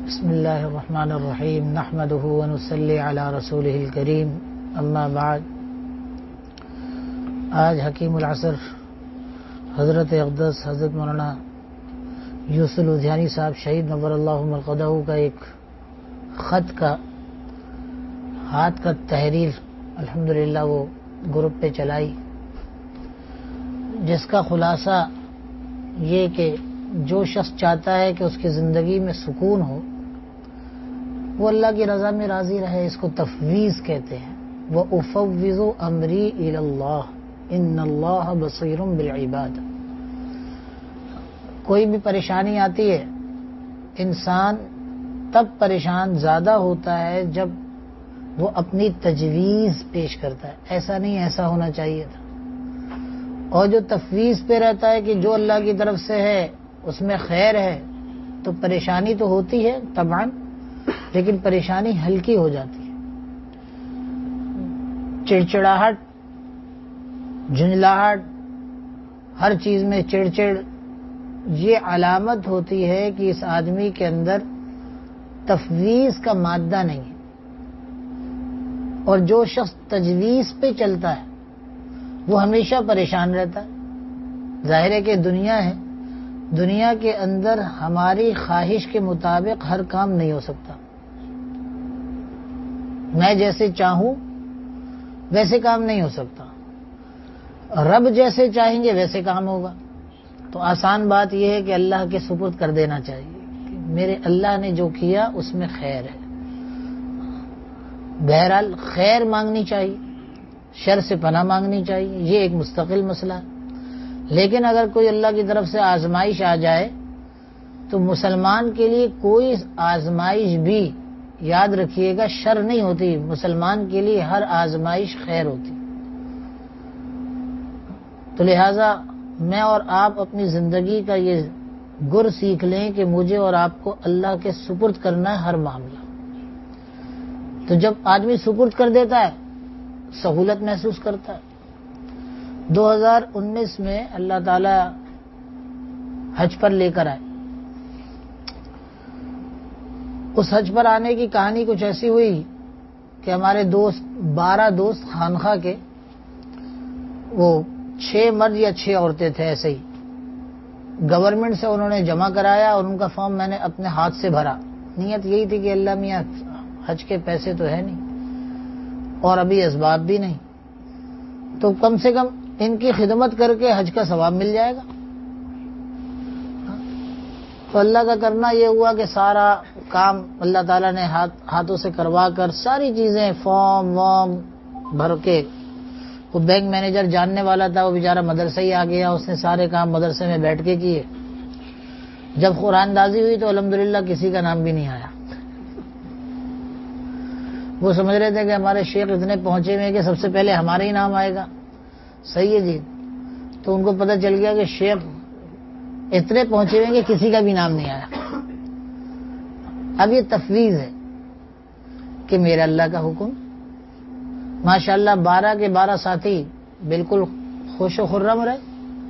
بسم اللہ الرحمن الرحیم نحمده ونصلی علی رسولہ الکریم اما بعد۔ آج حکیم العصر حضرت اقدس حضرت مولانا یوسف لدھیانی صاحب شہید نور اللہ مرقدہ کا ایک خط کا ہاتھ کا تحریر الحمدللہ وہ گروپ پہ چلائی، جس کا خلاصہ یہ کہ جو شخص چاہتا ہے کہ اس کی زندگی میں سکون ہو، وہ اللہ کی رضا میں راضی رہے، اس کو تفویض کہتے ہیں۔ وَأُفَوِّضُ أَمْرِي إِلَى اللَّهِ إِنَّ اللَّهَ بَصِيرٌ بِالْعِبَادِ۔ کوئی بھی پریشانی آتی ہے، انسان تب پریشان زیادہ ہوتا ہے جب وہ اپنی تجویز پیش کرتا ہے، ایسا نہیں ایسا ہونا چاہیے تھا، اور جو تفویض پہ رہتا ہے کہ جو اللہ کی طرف سے ہے اس میں خیر ہے، تو پریشانی تو ہوتی ہے طبعاً، لیکن پریشانی ہلکی ہو جاتی ہے۔ چڑچڑاہٹ، جھنجھلاہٹ، ہر چیز میں چڑچڑ، یہ علامت ہوتی ہے کہ اس آدمی کے اندر تفویض کا مادہ نہیں ہے، اور جو شخص تجویز پہ چلتا ہے وہ ہمیشہ پریشان رہتا ہے۔ ظاہر ہے کہ دنیا ہے، دنیا کے اندر ہماری خواہش کے مطابق ہر کام نہیں ہو سکتا۔ میں جیسے چاہوں ویسے کام نہیں ہو سکتا، رب جیسے چاہیں گے ویسے کام ہوگا۔ تو آسان بات یہ ہے کہ اللہ کے سپرد کر دینا چاہیے کہ میرے اللہ نے جو کیا اس میں خیر ہے۔ بہرحال خیر مانگنی چاہیے، شر سے پناہ مانگنی چاہیے، یہ ایک مستقل مسئلہ ہے۔ لیکن اگر کوئی اللہ کی طرف سے آزمائش آ جائے تو مسلمان کے لیے کوئی آزمائش بھی یاد رکھیے گا شر نہیں ہوتی، مسلمان کے لیے ہر آزمائش خیر ہوتی۔ تو لہذا میں اور آپ اپنی زندگی کا یہ گر سیکھ لیں کہ مجھے اور آپ کو اللہ کے سپرد کرنا ہے ہر معاملہ۔ تو جب آدمی سپرد کر دیتا ہے سہولت محسوس کرتا ہے۔ 2019 میں اللہ تعالی حج پر لے کر آئے۔ اس حج پر آنے کی کہانی کچھ ایسی ہوئی کہ ہمارے 12 دوست خانخواہ کے، وہ 6 مرد یا 6 عورتیں تھے، ایسے ہی گورنمنٹ سے انہوں نے جمع کرایا اور ان کا فارم میں نے اپنے ہاتھ سے بھرا۔ نیت یہی تھی کہ اللہ میاں حج کے پیسے تو ہے نہیں اور ابھی اسباب بھی نہیں، تو کم سے کم ان کی خدمت کر کے حج کا ثواب مل جائے گا۔ تو اللہ کا کرنا یہ ہوا کہ سارا کام اللہ تعالیٰ نے ہاتھوں سے کروا کر ساری چیزیں فارم وارم بھر کے، وہ بینک مینیجر جاننے والا تھا، وہ بیچارہ مدرسہ ہی آ گیا، اس نے سارے کام مدرسے میں بیٹھ کے کیے۔ جب قرآن اندازی ہوئی تو الحمدللہ کسی کا نام بھی نہیں آیا۔ وہ سمجھ رہے تھے کہ ہمارے شیخ اتنے پہنچے ہوئے کہ سب سے پہلے ہمارا ہی نام آئے گا۔ صحیح ہے جی۔ تو ان کو پتہ چل گیا کہ شیخ اتنے پہنچے ہوئے کہ کسی کا بھی نام نہیں آیا۔ اب یہ تفویض ہے کہ میرا اللہ کا حکم۔ ماشاءاللہ 12 کے 12 ساتھی بالکل خوش و خرم رہے۔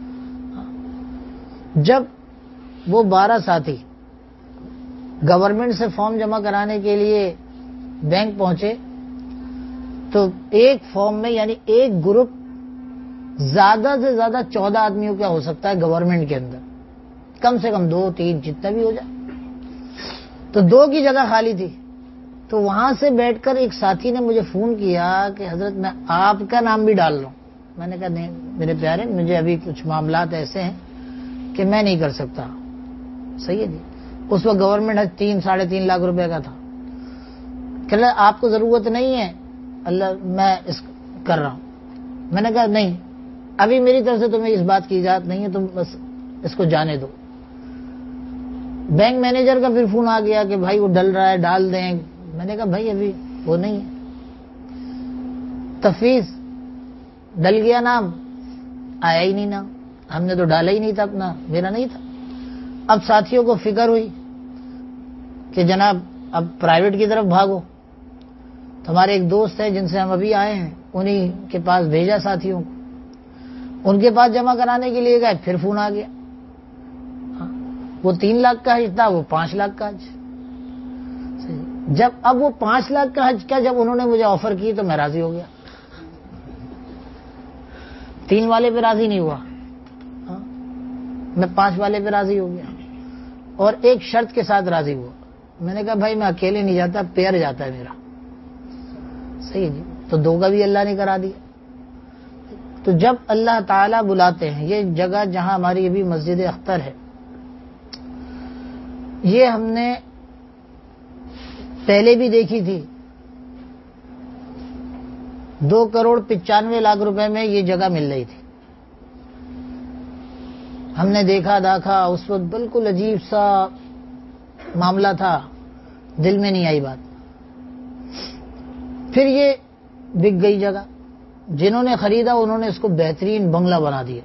جب وہ 12 ساتھی گورنمنٹ سے فارم جمع کرانے کے لیے بینک پہنچے تو ایک فارم میں، یعنی ایک گروپ زیادہ سے زیادہ 14 آدمیوں کا ہو سکتا ہے گورنمنٹ کے اندر، کم سے کم 2 3 جتنا بھی ہو جائے، تو 2 کی جگہ خالی تھی۔ تو وہاں سے بیٹھ کر ایک ساتھی نے مجھے فون کیا کہ حضرت میں آپ کا نام بھی ڈال لوں۔ میں نے کہا نہیں میرے پیارے، مجھے ابھی کچھ معاملات ایسے ہیں کہ میں نہیں کر سکتا۔ صحیح ہے جی۔ اس وقت گورنمنٹ 3 ساڑھے 3 لاکھ روپے کا تھا۔ کہ آپ کو ضرورت نہیں ہے، اللہ میں اس کر رہا ہوں۔ میں نے کہا نہیں، ابھی میری طرف سے تمہیں اس بات کی اجازت نہیں ہے، تم بس اس کو جانے دو۔ بینک مینیجر کا پھر فون آ گیا کہ بھائی وہ ڈل رہا ہے، ڈال دیں۔ میں نے کہا بھائی ابھی وہ نہیں ہے، تفویض ڈل گیا، نام آیا ہی نہیں، نام ہم نے تو ڈالا ہی نہیں تھا، اپنا میرا نہیں تھا۔ اب ساتھیوں کو فکر ہوئی کہ جناب اب پرائیویٹ کی طرف بھاگو۔ تو ہمارے ایک دوست ہے جن سے ہم ابھی آئے ہیں، انہی کے پاس بھیجا ساتھیوں کو، ان کے پاس جمع کرانے کے لیے گئے، پھر فون آ گیا۔ وہ 3 لاکھ کا حج تھا، وہ 5 لاکھ کا حج۔ جب اب وہ 5 لاکھ کا حج کا جب انہوں نے مجھے آفر کی تو میں راضی ہو گیا. 3 والے پہ راضی نہیں ہوا, میں 5 والے پہ راضی ہو گیا, اور ایک شرط کے ساتھ راضی ہوا. میں نے کہا بھائی میں اکیلے نہیں جاتا, پیر جاتا ہے میرا. صحیح ہے جی. تو 2 کا بھی اللہ نے کرا دیا. تو جب اللہ تعالیٰ بلاتے ہیں, یہ جگہ جہاں ہماری ابھی مسجد اختر ہے, یہ ہم نے پہلے بھی دیکھی تھی. 2,95 کروڑ روپے میں یہ جگہ مل رہی تھی. ہم نے دیکھا اس وقت بالکل عجیب سا معاملہ تھا, دل میں نہیں آئی بات. پھر یہ بک گئی جگہ, جنہوں نے خریدا انہوں نے اس کو بہترین بنگلہ بنا دیا.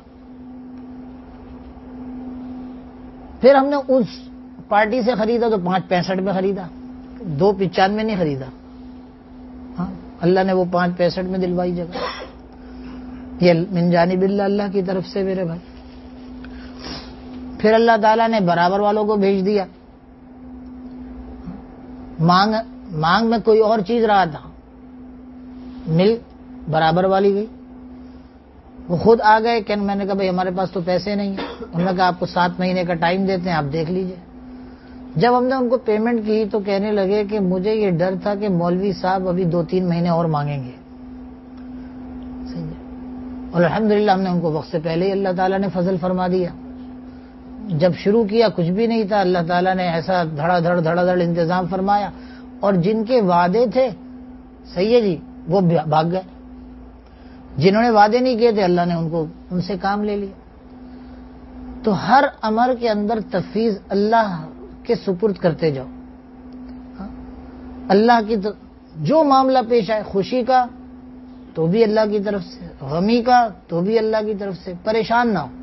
پھر ہم نے اس پارٹی سے خریدا تو 5.65 میں خریدا, 2.95 نہیں خریدا. ہاں, اللہ نے وہ 5.65 میں دلوائی جگہ. یہ من جانب اللہ, اللہ کی طرف سے میرے بھائی. پھر اللہ تعالیٰ نے برابر والوں کو بھیج دیا. مانگ میں کوئی اور چیز رہا تھا, مل برابر والی گئی. وہ خود آ گئے کہ میں نے کہا بھائی ہمارے پاس تو پیسے نہیں ہیں. انہوں نے کہا آپ کو 7 مہینے کا ٹائم دیتے ہیں, آپ دیکھ لیجئے. جب ہم نے ان کو پیمنٹ کی تو کہنے لگے کہ مجھے یہ ڈر تھا کہ مولوی صاحب ابھی 2-3 مہینے اور مانگیں گے. اور الحمدللہ ہم نے ان کو وقت سے پہلے ہی اللہ تعالیٰ نے فضل فرما دیا. جب شروع کیا کچھ بھی نہیں تھا, اللہ تعالیٰ نے ایسا دھڑا دھڑ انتظام فرمایا. اور جن کے وعدے تھے صحیح ہے جی, وہ بھاگ گئے. جنہوں نے وعدے نہیں کیے تھے اللہ نے ان سے کام لے لیا. تو ہر امر کے اندر تفویض اللہ کے سپرد کرتے جاؤ. اللہ کی جو معاملہ پیش آئے, خوشی کا تو بھی اللہ کی طرف سے, غمی کا تو بھی اللہ کی طرف سے. پریشان نہ ہو.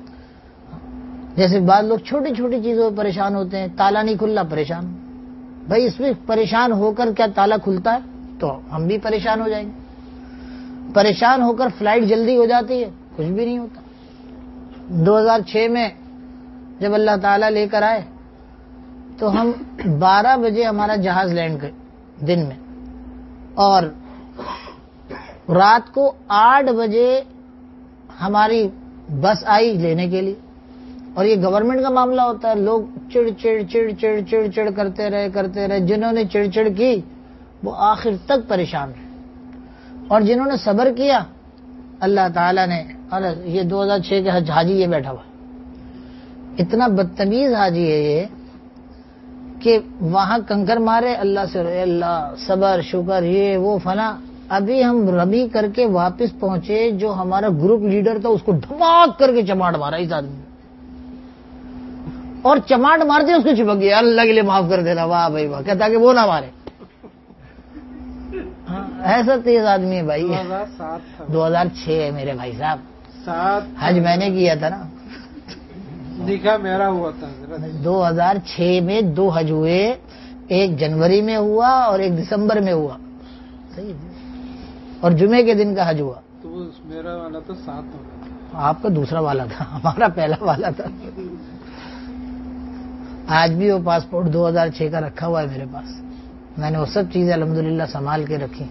جیسے بعض لوگ چھوٹی چھوٹی چیزوں پر پریشان ہوتے ہیں, تالا نہیں کھلا پریشان. بھائی اس میں پریشان ہو کر کیا تالا کھلتا ہے؟ تو ہم بھی پریشان ہو جائیں گے. پریشان ہو کر فلائٹ جلدی ہو جاتی ہے, کچھ بھی نہیں ہوتا. 2006 میں جب اللہ تعالیٰ لے کر آئے تو ہم 12 بجے ہمارا جہاز لینڈ کر دن میں, اور رات کو 8 بجے ہماری بس آئی لینے کے لیے. اور یہ گورنمنٹ کا معاملہ ہوتا ہے, لوگ چڑ کرتے رہے. جنہوں نے چڑ کی وہ آخر تک پریشان رہے, اور جنہوں نے صبر کیا اللہ تعالیٰ نے. اور یہ 2006 کے حاجی یہ بیٹھا ہوا, اتنا بدتمیز حاجی ہے یہ کہ وہاں کنکر مارے اللہ سے, اللہ صبر شکر یہ وہ فلاں. ابھی ہم رمی کر کے واپس پہنچے, جو ہمارا گروپ لیڈر تھا اس کو دھماک کر کے چماٹ مارا اس آدمی, اور چماٹ مارتے اس کو چپک گیا, اللہ کے لیے معاف کر دینا. واہ بھائی واہ, کہتا کہ وہ نہ مارے. ایسا تیز آدمی ہے بھائی. 2006 ہے میرے بھائی صاحب, حج میں نے کیا تھا نا, نکاح میرا ہوا تھا. 2006 میں 2 حج ہوئے, ایک جنوری میں ہوا اور ایک دسمبر میں ہوا. صحیح, اور جمعے کے دن کا حج ہوا. تو میرا والا تو 7 ہوگا. آپ کا دوسرا والا تھا, ہمارا پہلا والا تھا. آج بھی وہ پاسپورٹ 2006 کا رکھا ہوا ہے میرے پاس. میں نے وہ سب چیزیں الحمدللہ سنبھال کے رکھی.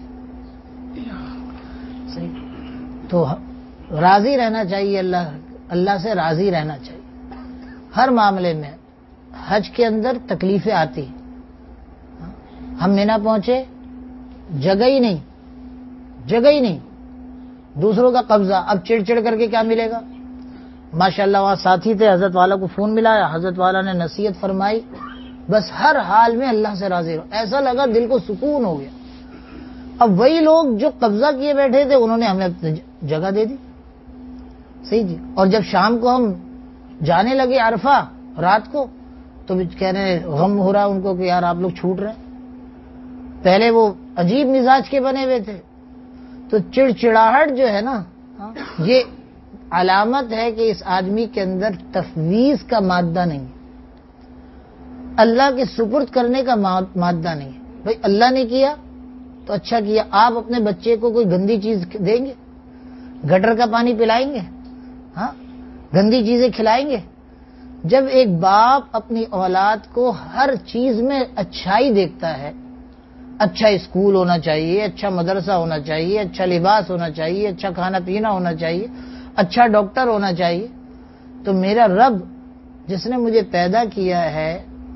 صحیح. تو راضی رہنا چاہیے, اللہ سے راضی رہنا چاہیے ہر معاملے میں. حج کے اندر تکلیفیں آتی, ہم مینا پہنچے, جگہ ہی نہیں, دوسروں کا قبضہ. اب چڑ کر کے کیا ملے گا؟ ماشاءاللہ وہاں ساتھی تھے, حضرت والا کو فون ملایا, حضرت والا نے نصیحت فرمائی, بس ہر حال میں اللہ سے راضی رہو. ایسا لگا دل کو سکون ہو گیا. اب وہی لوگ جو قبضہ کیے بیٹھے تھے انہوں نے ہمیں جگہ دے دی. صحیح جی. اور جب شام کو ہم جانے لگے عرفہ رات کو, تو کہہ رہے غم ہو رہا ان کو کہ یار آپ لوگ چھوٹ رہے. پہلے وہ عجیب مزاج کے بنے ہوئے تھے. تو چڑچڑاہٹ جو ہے نا, یہ علامت ہے کہ اس آدمی کے اندر تفویض کا مادہ نہیں ہے, اللہ کے سپرد کرنے کا مادہ نہیں ہے. بھائی اللہ نے کیا تو اچھا کیا. آپ اپنے بچے کو کوئی گندی چیز دیں گے؟ گٹر کا پانی پلائیں گے؟ ہاں, گندی چیزیں کھلائیں گے؟ جب ایک باپ اپنی اولاد کو ہر چیز میں اچھائی دیکھتا ہے اچھا اسکول ہونا چاہیے، اچھا مدرسہ ہونا چاہیے، اچھا لباس ہونا چاہیے، اچھا کھانا پینا ہونا چاہیے، اچھا ڈاکٹر ہونا چاہیے. تو میرا رب جس نے مجھے پیدا کیا ہے،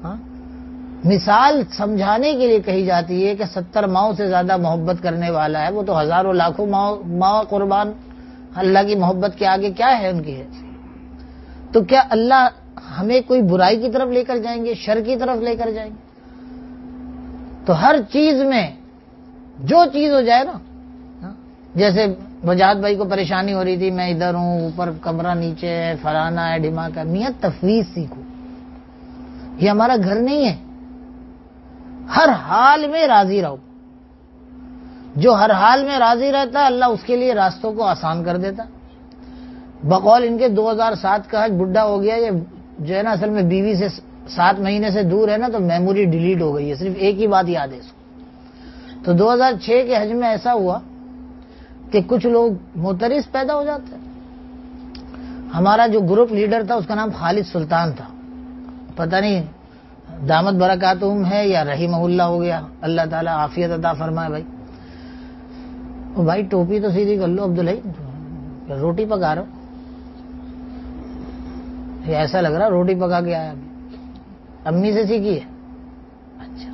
مثال سمجھانے کے لیے کہی جاتی ہے کہ 70 ماؤں سے زیادہ محبت کرنے والا ہے. وہ تو ہزاروں لاکھوں ماں قربان اللہ کی محبت کے آگے کیا ہے ان کی ہے. تو کیا اللہ ہمیں کوئی برائی کی طرف لے کر جائیں گے، شر کی طرف لے کر جائیں گے؟ تو ہر چیز میں جو چیز ہو جائے نا، جیسے وجاہت بھائی کو پریشانی ہو رہی تھی، میں ادھر ہوں، اوپر کمرہ نیچے ہے، فلانا ہے، ڈھماکا. میاں تفویض سیکھو، یہ ہمارا گھر نہیں ہے. ہر حال میں راضی رہو. جو ہر حال میں راضی رہتا ہے اللہ اس کے لیے راستوں کو آسان کر دیتا. بقول ان کے 2007 کا حج بڈھا ہو گیا، یہ جو ہے نا اصل میں بیوی سے 7 مہینے سے دور ہے نا، تو میموری ڈیلیٹ ہو گئی ہے، صرف ایک ہی بات یاد ہے اس کو. تو 2006 کے حج میں ایسا ہوا کہ کچھ لوگ معترض پیدا ہو جاتے ہیں. ہمارا جو گروپ لیڈر تھا اس کا نام خالد سلطان تھا، پتہ نہیں دامت برکاتہم ہے یا رحمہ اللہ ہو گیا، اللہ تعالیٰ عافیت عطا فرمائے. بھائی ٹوپی تو سیدھی کر لو عبدالحی، روٹی پکا رہا ہو، یہ ایسا لگ رہا روٹی پکا کے آیا. امی سے سیکھی ہے؟ اچھا.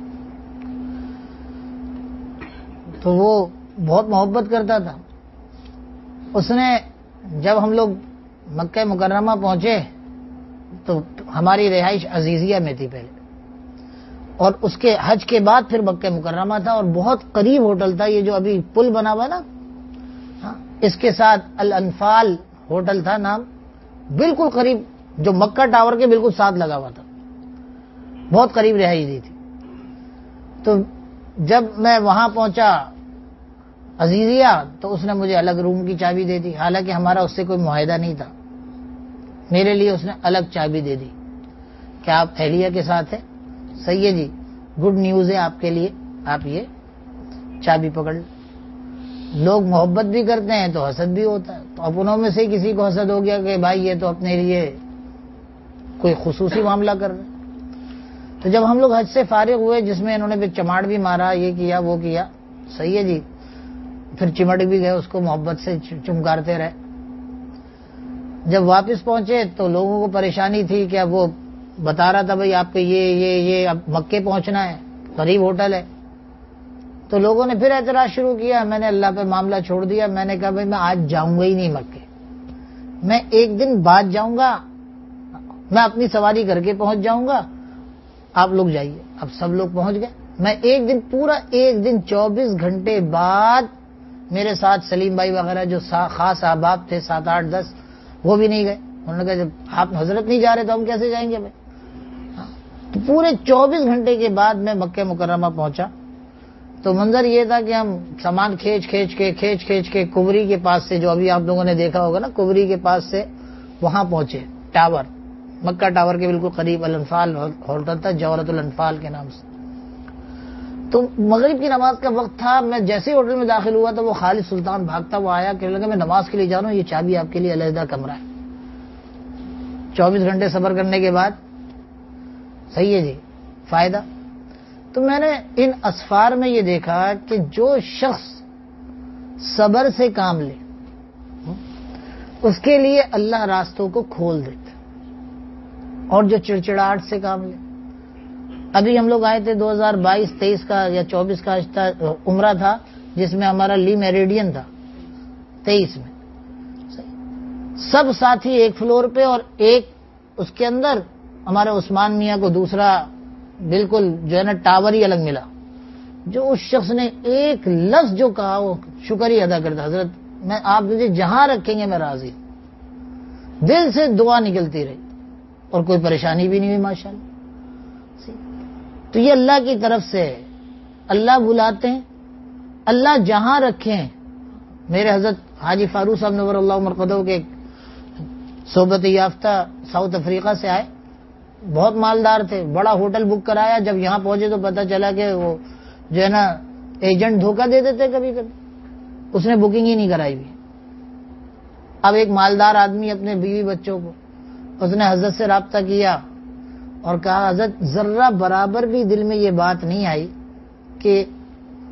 تو وہ بہت محبت کرتا تھا. اس نے جب ہم لوگ مکہ مکرمہ پہنچے تو ہماری رہائش عزیزیہ میں تھی پہلے، اور اس کے حج کے بعد پھر مکہ مکرمہ تھا، اور بہت قریب ہوٹل تھا. یہ جو ابھی پل بنا ہوا نا، اس کے ساتھ الانفال ہوٹل تھا نام، بالکل قریب، جو مکہ ٹاور کے بالکل ساتھ لگا ہوا تھا، بہت قریب رہائش دی تھی. تو جب میں وہاں پہنچا عزیزیہ تو اس نے مجھے الگ روم کی چابی دے دی، حالانکہ ہمارا اس سے کوئی معاہدہ نہیں تھا. میرے لیے اس نے الگ چابی دے دی کہ آپ اہلیہ کے ساتھ ہیں، صحیح ہے جی، گڈ نیوز ہے آپ کے لیے، آپ یہ چابی پکڑ لیں. لوگ محبت بھی کرتے ہیں تو حسد بھی ہوتا ہے. تو اپنوں میں سے کسی کو حسد ہو گیا کہ بھائی یہ تو اپنے لیے کوئی خصوصی معاملہ کر رہے. تو جب ہم لوگ حج سے فارغ ہوئے، جس میں انہوں نے پھر چماڑ بھی مارا، یہ کیا وہ کیا، صحیح ہے جی، پھر چمٹ بھی گئے، اس کو محبت سے چمکارتے رہے. جب واپس پہنچے تو لوگوں کو پریشانی تھی کہ اب وہ بتا رہا تھا بھائی آپ کو یہ اب مکے پہنچنا ہے، قریب ہوٹل ہے. تو لوگوں نے پھر اعتراض شروع کیا. میں نے اللہ پہ معاملہ چھوڑ دیا. میں نے کہا بھائی میں آج جاؤں گا ہی نہیں مکے، میں ایک دن بعد جاؤں گا، میں اپنی سواری کر کے پہنچ جاؤں گا، آپ لوگ جائیے. اب سب لوگ پہنچ گئے. میں ایک دن، پورا ایک دن 24 گھنٹے بعد میرے ساتھ سلیم بھائی وغیرہ جو خاص احباب تھے 7 8 10 وہ بھی نہیں گئے. انہوں نے کہا جب آپ حضرت نہیں جا رہے تو ہم کیسے جائیں گے بھائی. تو پورے 24 گھنٹے کے بعد میں مکہ مکرمہ پہنچا. تو منظر یہ تھا کہ ہم سامان کھینچ کے کبری کے پاس سے، جو ابھی آپ لوگوں نے دیکھا ہوگا نا، کبری کے پاس سے وہاں پہنچے ٹاور، مکہ ٹاور کے بالکل قریب الانفال ہوٹل تھا، جوہرۃ الانفال کے نام سے. تو مغرب کی نماز کا وقت تھا. میں جیسے ہی ہوٹل میں داخل ہوا تو وہ خالد سلطان بھاگتا وہ آیا، کہنے لگا میں نماز کے لیے جا رہا ہوں، یہ چابی آپ کے لیے علیحدہ کمرہ ہے. 24 گھنٹے صبر کرنے کے بعد، صحیح ہے جی، فائدہ. تو میں نے ان اسفار میں یہ دیکھا کہ جو شخص صبر سے کام لے اس کے لیے اللہ راستوں کو کھول دیتا، اور جو چڑچڑاہٹ سے کام لے. ابھی ہم لوگ آئے تھے 2022 23 کا یا 24 کا عمرہ تھا، جس میں ہمارا لی میریڈین تھا 23 میں. سب ساتھی ایک فلور پہ، اور ایک اس کے اندر ہمارے عثمان میاں کو دوسرا بالکل جو ہے نا ٹاور ہی الگ ملا. جو اس شخص نے ایک لفظ جو کہا وہ شکر ہی ادا کرتا، حضرت میں آپ مجھے جہاں رکھیں گے میں راضی. دل سے دعا نکلتی رہی اور کوئی پریشانی بھی نہیں ہوئی ماشاءاللہ. تو یہ اللہ کی طرف سے اللہ بلاتے ہیں، اللہ جہاں رکھیں. میرے حضرت حاجی فاروق صاحب نور اللہ مرقدہ کے صحبت یافتہ ساؤتھ افریقہ سے آئے، بہت مالدار تھے، بڑا ہوٹل بک کرایا. جب یہاں پہنچے تو پتہ چلا کہ وہ جو ہے نا ایجنٹ دھوکہ دے دیتے کبھی کبھی، اس نے بکنگ ہی نہیں کرائی ہوئی. اب ایک مالدار آدمی اپنے بیوی بچوں کو، اس نے حضرت سے رابطہ کیا اور کہا حضرت ذرہ برابر بھی دل میں یہ بات نہیں آئی کہ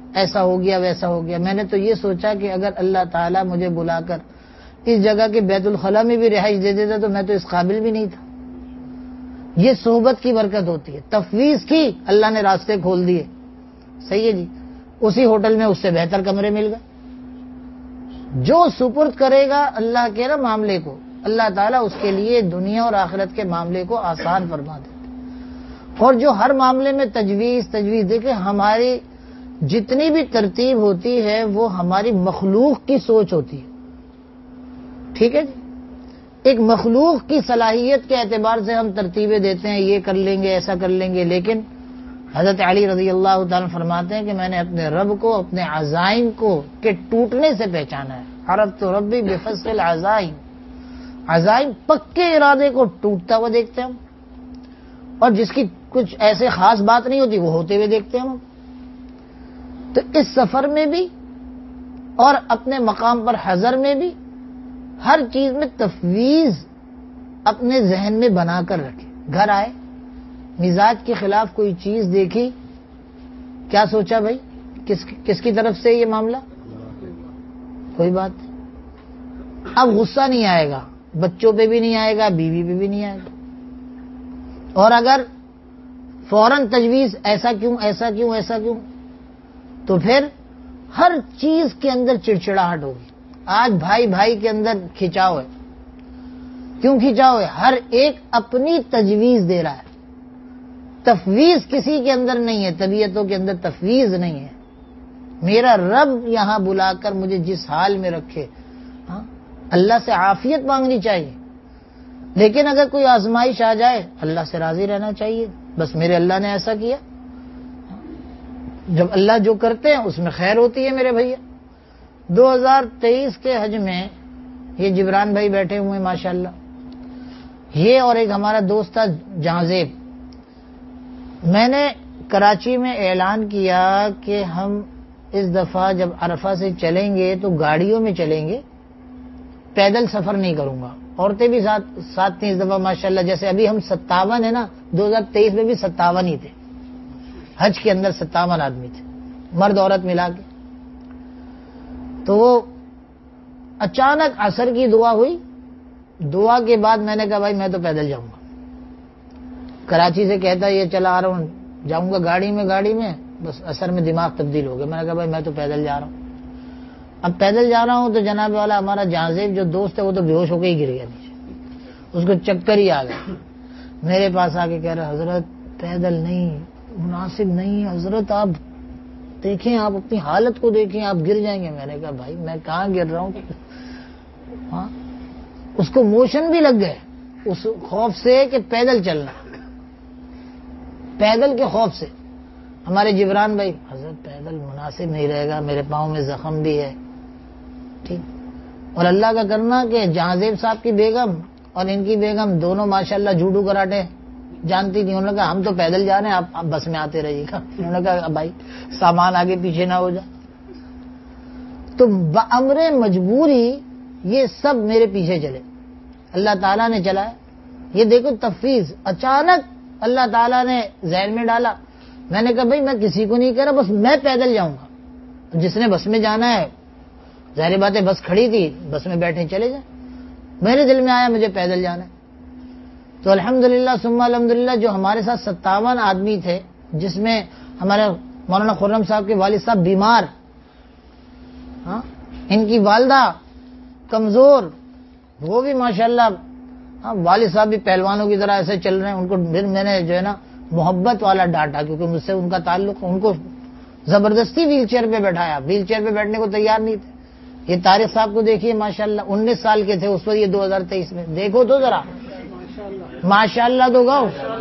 ایسا ہو گیا ویسا ہو گیا. میں نے تو یہ سوچا کہ اگر اللہ تعالیٰ مجھے بلا کر اس جگہ کے بیت الخلاء میں بھی رہائش دے دیتا تو میں تو اس قابل بھی نہیں تھا. یہ صحبت کی برکت ہوتی ہے. تفویض کی, اللہ نے راستے کھول دیے. صحیح ہے جی. اسی ہوٹل میں اس سے بہتر کمرے مل گئے. جو سپرد کرے گا اللہ کے نا معاملے کو, اللہ تعالیٰ اس کے لیے دنیا اور آخرت کے معاملے کو آسان فرما دیتے. اور جو ہر معاملے میں تجویز دیکھیں, ہماری جتنی بھی ترتیب ہوتی ہے وہ ہماری مخلوق کی سوچ ہوتی ہے. ٹھیک ہے جی. ایک مخلوق کی صلاحیت کے اعتبار سے ہم ترتیبیں دیتے ہیں, یہ کر لیں گے ایسا کر لیں گے, لیکن حضرت علی رضی اللہ تعالیٰ فرماتے ہیں کہ میں نے اپنے رب کو اپنے عزائم کو کے ٹوٹنے سے پہچانا ہے. عرفت ربی بفصل العزائم, عزائم پکے ارادے کو ٹوٹتا ہوا دیکھتے ہیں ہم, اور جس کی کچھ ایسے خاص بات نہیں ہوتی وہ ہوتے ہوئے دیکھتے ہیں ہم. تو اس سفر میں بھی اور اپنے مقام پر حضر میں بھی ہر چیز میں تفویض اپنے ذہن میں بنا کر رکھے. گھر آئے, مزاج کے خلاف کوئی چیز دیکھی, کیا سوچا بھائی کس کی طرف سے یہ معاملہ, کوئی بات نہیں. اب غصہ نہیں آئے گا, بچوں پہ بھی نہیں آئے گا, بیوی پہ بھی نہیں آئے گا. اور اگر فوراً تجویز ایسا کیوں, تو پھر ہر چیز کے اندر چڑچڑاہٹ ہوگی. آج بھائی کے اندر کھچاؤ ہے. کیوں کھچاؤ ہے؟ ہر ایک اپنی تجویز دے رہا ہے. تفویض کسی کے اندر نہیں ہے, طبیعتوں کے اندر تفویض نہیں ہے. میرا رب یہاں بلا کر مجھے جس حال میں رکھے, اللہ سے عافیت مانگنی چاہیے. لیکن اگر کوئی آزمائش آ جائے اللہ سے راضی رہنا چاہیے. بس میرے اللہ نے ایسا کیا. جب اللہ جو کرتے ہیں اس میں خیر ہوتی ہے میرے بھیا. 2023 کے حج میں یہ جبران بھائی بیٹھے ہوئے ماشاءاللہ, یہ اور ایک ہمارا دوست تھا جہازیب. میں نے کراچی میں اعلان کیا کہ ہم اس دفعہ جب عرفہ سے چلیں گے تو گاڑیوں میں چلیں گے, پیدل سفر نہیں کروں گا. عورتیں بھی ساتھ تھیں اس دفعہ ماشاءاللہ. جیسے ابھی ہم 57 ہے نا, 2023 میں بھی 57 ہی تھے. حج کے اندر 57 آدمی تھے, مرد عورت ملا کے. تو وہ اچانک عصر کی دعا ہوئی. دعا کے بعد میں نے کہا بھائی میں تو پیدل جاؤں گا. کراچی سے کہتا یہ چلا آ رہا ہوں, جاؤں گا گاڑی میں. بس عصر میں دماغ تبدیل ہو گیا. میں نے کہا بھائی میں تو پیدل جا رہا ہوں. اب پیدل جا رہا ہوں تو جناب والا ہمارا جہازیب جو دوست ہے وہ تو بے ہوش ہو کے ہی گر گیا نیچے. اس کو چکر ہی آ گیا. میرے پاس آ کے کہہ رہا حضرت پیدل نہیں, مناسب نہیں حضرت, آپ دیکھیں, آپ اپنی حالت کو دیکھیں, آپ گر جائیں گے. میں نے کہا بھائی میں کہاں گر رہا ہوں. اس کو موشن بھی لگ گئے اس خوف سے کہ پیدل چلنا, پیدل کے خوف سے. ہمارے جبران بھائی حضرت پیدل مناسب نہیں رہے گا, میرے پاؤں میں زخم بھی ہے. ٹھیک. اور اللہ کا کرنا کہ جہازیب صاحب کی بیگم اور ان کی بیگم دونوں ماشاءاللہ جوڈو کراٹے جانتی تھی. انہوں نے کہا ہم تو پیدل جا رہے ہیں, آپ بس میں آتے رہیے گا. انہوں نے کہا بھائی سامان آگے پیچھے نہ ہو جائے. تو بامر مجبوری یہ سب میرے پیچھے چلے, اللہ تعالیٰ نے چلایا. یہ دیکھو تفویض اچانک اللہ تعالیٰ نے ذہن میں ڈالا. میں نے کہا بھائی میں کسی کو نہیں کہہ رہا, بس میں پیدل جاؤں گا. جس نے بس میں جانا ہے ظاہر بات ہے, بس کھڑی تھی, بس میں بیٹھے چلے جائیں. میرے دل میں آیا مجھے پیدل جانا ہے. تو الحمدللہ ثم الحمدللہ جو ہمارے ساتھ 57 آدمی تھے, جس میں ہمارے مولانا خرم صاحب کے والد صاحب بیمار, ان کی والدہ کمزور, وہ بھی ماشاءاللہ والد صاحب بھی پہلوانوں کی طرح ایسے چل رہے ہیں. ان کو پھر میں نے جو ہے نا محبت والا ڈانٹا, کیونکہ مجھ سے ان کا تعلق, ان کو زبردستی ویل چیئر پہ بٹھایا. ویل چیئر پہ بیٹھنے کو تیار نہیں تھے. یہ طارق صاحب کو دیکھیے ماشاءاللہ 19 سال کے تھے اس پر, یہ 2023 میں دیکھو تو ذرا ماشاءاللہ تو گاؤ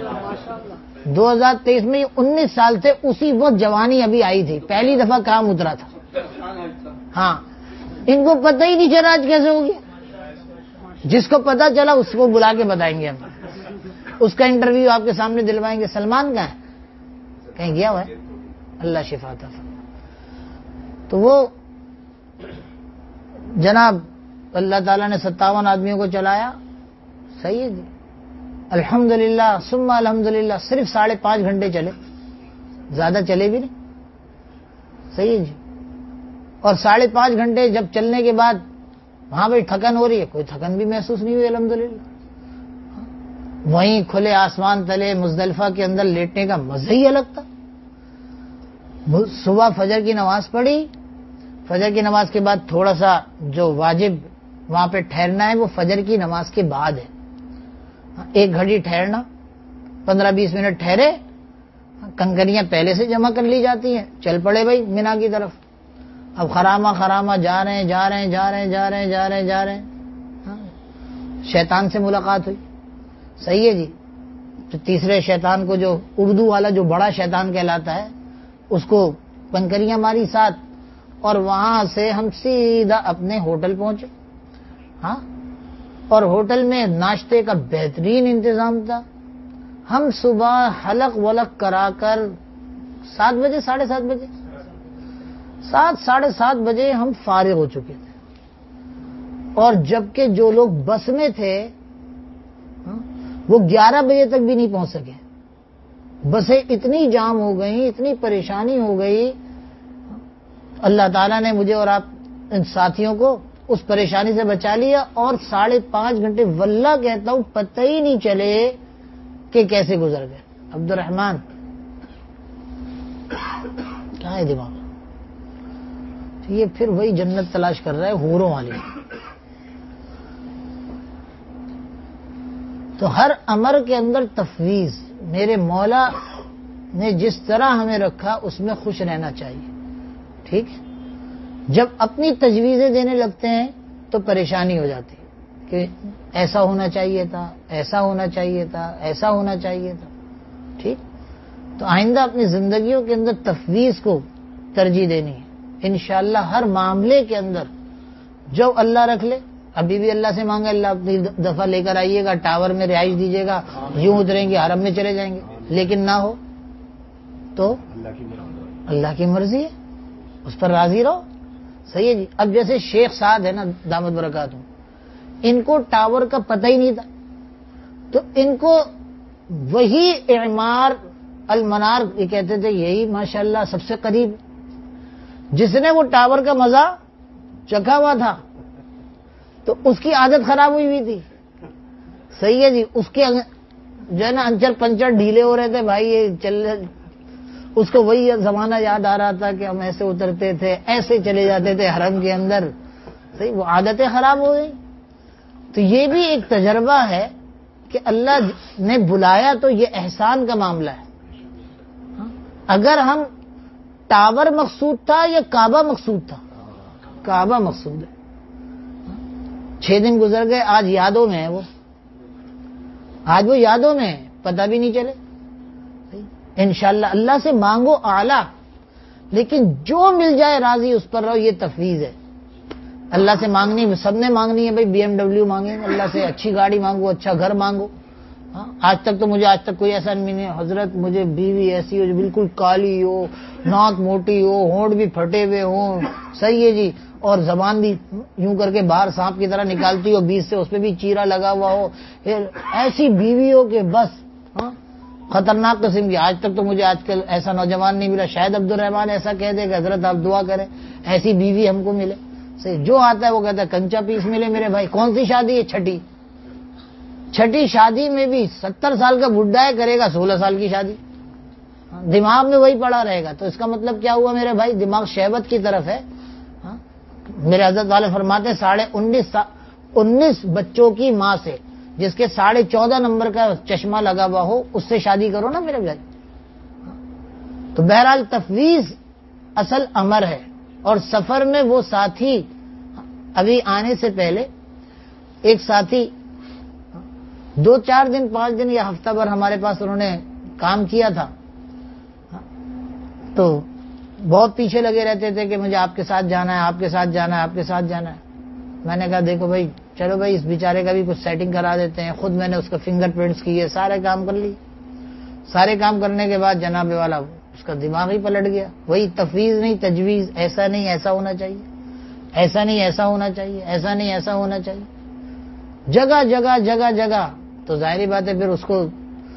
2023 میں یہ 19 سال تھے. اسی وقت جوانی ابھی آئی تھی, پہلی دفعہ کام اترا تھا. ہاں ان کو پتہ ہی نہیں چلا آج کیسے ہو گیا. جس کو پتہ چلا اس کو بلا کے بتائیں گے ہم, اس کا انٹرویو آپ کے سامنے دلوائیں گے. سلمان کہاں ہے, کہیں گیا ہوا ہے, اللہ شفا عطا فرمائے. تو وہ جناب اللہ تعالیٰ نے 57 آدمیوں کو چلایا. صحیح ہے جی, الحمدللہ ثم الحمدللہ. صرف 5.5 گھنٹے چلے, زیادہ چلے بھی نہیں, صحیح ہے جی. اور 5.5 گھنٹے جب چلنے کے بعد وہاں بھائی تھکن ہو رہی ہے, کوئی تھکن بھی محسوس نہیں ہوئی الحمدللہ. وہیں کھلے آسمان تلے مزدلفہ کے اندر لیٹنے کا مزہ ہی الگ تھا. صبح فجر کی نماز پڑھی, فجر کی نماز کے بعد تھوڑا سا جو واجب وہاں پہ ٹھہرنا ہے وہ فجر کی نماز کے بعد ہے. 1 گھڑی ٹھہرنا, 15-20 منٹ ٹھہرے, کنکریاں پہلے سے جمع کر لی جاتی ہیں, چل پڑے بھائی مینا کی طرف. اب خرامہ جا رہے ہیں. شیطان سے ملاقات ہوئی. صحیح ہے جی. تو تیسرے شیطان کو, جو اردو والا جو بڑا شیطان کہلاتا ہے, اس کو کنکریاں ماری ساتھ, اور وہاں سے ہم سیدھا اپنے ہوٹل پہنچے. ہاں, اور ہوٹل میں ناشتے کا بہترین انتظام تھا. ہم صبح حلق ولق کرا کر 7 بجے 7:30 بجے 7:30 بجے ہم فارغ ہو چکے تھے. اور جبکہ جو لوگ بس میں تھے وہ 11 بجے تک بھی نہیں پہنچ سکے. بسیں اتنی جام ہو گئیں, اتنی پریشانی ہو گئی. اللہ تعالیٰ نے مجھے اور آپ ان ساتھیوں کو اس پریشانی سے بچا لیا, اور 5.5 گھنٹے واللہ کہتا ہوں پتہ ہی نہیں چلے کہ کیسے گزر گئے. عبد الرحمان کہاں ہے دماغ؟ یہ پھر وہی جنت تلاش کر رہا ہے, حوروں والی. تو ہر امر کے اندر تفویض. میرے مولا نے جس طرح ہمیں رکھا اس میں خوش رہنا چاہیے. ٹھیک ہے, جب اپنی تجویزیں دینے لگتے ہیں تو پریشانی ہو جاتی ہے کہ ایسا ہونا چاہیے تھا, ایسا ہونا چاہیے تھا, ایسا ہونا چاہیے تھا. ٹھیک, تو آئندہ اپنی زندگیوں کے اندر تفویض کو ترجیح دینی ہے. انشاءاللہ ہر معاملے کے اندر جو اللہ رکھ لے. ابھی بھی اللہ سے مانگا, اللہ اپنی دفعہ لے کر آئیے گا, ٹاور میں رہائش دیجیے گا, یوں اتریں گے حرم میں چلے جائیں گے. لیکن نہ ہو تو اللہ کی مرضی ہے, اس پر راضی رہو. صحیح ہے جی. اب جیسے شیخ سعد ہے نا دامت برکاتہ, ان کو ٹاور کا پتہ ہی نہیں تھا, تو ان کو وہی اعمار المنار یہ کہتے تھے, یہی ماشاءاللہ سب سے قریب, جس نے وہ ٹاور کا مزہ چکھا ہوا تھا تو اس کی عادت خراب ہوئی تھی. صحیح ہے جی. اس کے جو ہے نا انچر پنچر ڈھیلے ہو رہے تھے بھائی, یہ چل, اس کو وہی زمانہ یاد آ رہا تھا کہ ہم ایسے اترتے تھے, ایسے چلے جاتے تھے حرم کے اندر. صحیح, وہ عادتیں خراب ہو گئی. تو یہ بھی ایک تجربہ ہے کہ اللہ نے بلایا تو یہ احسان کا معاملہ ہے. اگر ہم ٹاور مقصود تھا یا کعبہ مقصود تھا؟ کعبہ مقصود ہے. 6 دن گزر گئے, آج یادوں میں ہے وہ, آج وہ یادوں میں ہے, پتہ بھی نہیں چلے. انشاءاللہ اللہ سے مانگو اعلیٰ, لیکن جو مل جائے راضی اس پر رہو. یہ تفویض ہے. اللہ سے مانگنی, سب نے مانگنی ہے بھائی. BMW مانگیں اللہ سے, اچھی گاڑی مانگو, اچھا گھر مانگو. آج تک کوئی ایسا نہیں, حضرت مجھے بیوی ایسی ہو جو بالکل کالی ہو, ناک موٹی ہو, ہونٹ بھی پھٹے ہوئے ہوں. صحیح ہے جی. اور زبان بھی یوں کر کے باہر سانپ کی طرح نکالتی ہو, بیچ سے اس پہ بھی چیرا لگا ہوا ہو. ایسی بیوی ہو کہ بس خطرناک قسم کی. آج تک تو مجھے آج کل ایسا نوجوان نہیں ملا. شاید عبد الرحمان ایسا کہہ دے کہ حضرت آپ دعا کریں ایسی بیوی ہم کو ملے. صحیح, جو آتا ہے وہ کہتا ہے کنچا پیس ملے میرے بھائی. کون سی شادی ہے؟ چھٹی شادی میں بھی 70 سال کا بڈھا ہے, کرے گا 16 سال کی شادی. دماغ میں وہی پڑا رہے گا. تو اس کا مطلب کیا ہوا میرے بھائی؟ دماغ شہوت کی طرف ہے. میرے حضرت والے فرماتے ہیں 19 بچوں کی ماں سے جس کے 14.5 نمبر کا چشمہ لگا ہوا ہو, اس سے شادی کرو نا میرے بھائی. تو بہرحال تفویض اصل امر ہے. اور سفر میں وہ ساتھی, ابھی آنے سے پہلے ایک ساتھی 2-4 دن 5 دن یا ہفتہ بھر ہمارے پاس انہوں نے کام کیا تھا, تو بہت پیچھے لگے رہتے تھے کہ مجھے آپ کے ساتھ جانا ہے, آپ کے ساتھ جانا ہے, آپ کے ساتھ جانا ہے. میں نے کہا دیکھو بھائی, چلو بھائی اس بیچارے کا بھی کچھ سیٹنگ کرا دیتے ہیں. خود میں نے اس کا فنگر پرنٹس کیے, سارے کام کر لیے. سارے کام کرنے کے بعد جناب والا اس کا دماغ ہی پلٹ گیا. وہی تفویض نہیں تجویز, ایسا نہیں ایسا ہونا چاہیے, ایسا نہیں ایسا ہونا چاہیے, ایسا نہیں ایسا ہونا چاہیے, جگہ جگہ جگہ جگہ. تو ظاہری بات ہے پھر اس کو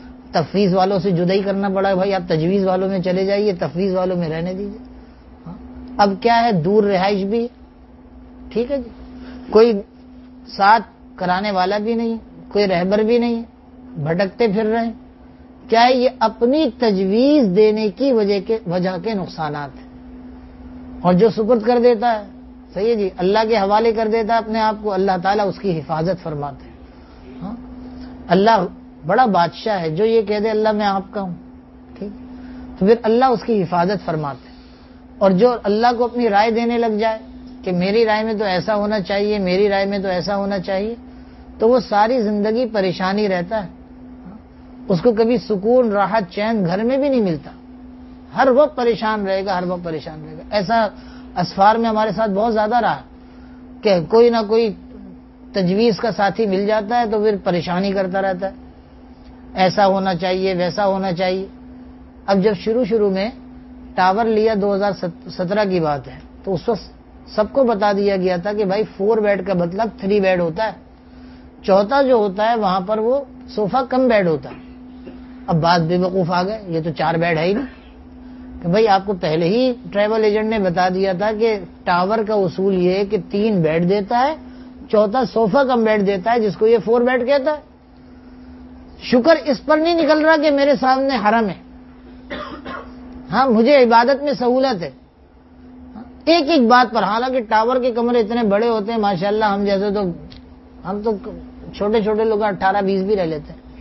تفویض والوں سے جدا ہی کرنا پڑا. بھائی آپ تجویز والوں میں چلے جائیے, تفویض والوں میں رہنے دیجیے. اب کیا ہے، دور رہائش بھی، ٹھیک ہے جی، کوئی ساتھ کرانے والا بھی نہیں، کوئی رہبر بھی نہیں، بھٹکتے پھر رہے ہیں. کیا ہے، یہ اپنی تجویز دینے کی وجہ کے نقصانات ہیں. اور جو سپرد کر دیتا ہے، صحیح ہے جی، اللہ کے حوالے کر دیتا ہے اپنے آپ کو، اللہ تعالیٰ اس کی حفاظت فرماتے ہیں. ہاں، اللہ بڑا بادشاہ ہے، جو یہ کہہ دے اللہ میں آپ کا ہوں، ٹھیک، تو پھر اللہ اس کی حفاظت فرماتے ہیں. اور جو اللہ کو اپنی رائے دینے لگ جائے کہ میری رائے میں تو ایسا ہونا چاہیے، میری رائے میں تو ایسا ہونا چاہیے، تو وہ ساری زندگی پریشانی رہتا ہے. اس کو کبھی سکون، راحت، چین گھر میں بھی نہیں ملتا، ہر وقت پریشان رہے گا، ہر وقت پریشان رہے گا. ایسا اسفار میں ہمارے ساتھ بہت زیادہ رہا کہ کوئی نہ کوئی تجویز کا ساتھی مل جاتا ہے تو پھر پریشانی کرتا رہتا ہے، ایسا ہونا چاہیے، ویسا ہونا چاہیے. اب جب شروع میں ٹاور لیا 2017 کی بات ہے، تو اس وقت سب کو بتا دیا گیا تھا کہ بھائی 4 بیڈ کا مطلب 3 بیڈ ہوتا ہے، چوتھا جو ہوتا ہے وہاں پر وہ صوفہ کم بیڈ ہوتا ہے. اب بعض بے وقوف آ گئے، یہ تو 4 بیڈ ہے ہی نہیں. کہ بھائی آپ کو پہلے ہی ٹریول ایجنٹ نے بتا دیا تھا کہ ٹاور کا اصول یہ ہے کہ 3 بیڈ دیتا ہے، چوتھا صوفہ کم بیڈ دیتا ہے، جس کو یہ 4 بیڈ کہتا ہے. شکر اس پر نہیں نکل رہا کہ میرے سامنے حرم ہے، ہاں مجھے عبادت میں سہولت ہے، ایک ایک بات پر. حالانکہ ٹاور کے کمرے اتنے بڑے ہوتے ہیں ماشاءاللہ، ہم جیسے تو ہم تو چھوٹے چھوٹے لوگ 18-20 بھی رہ لیتے ہیں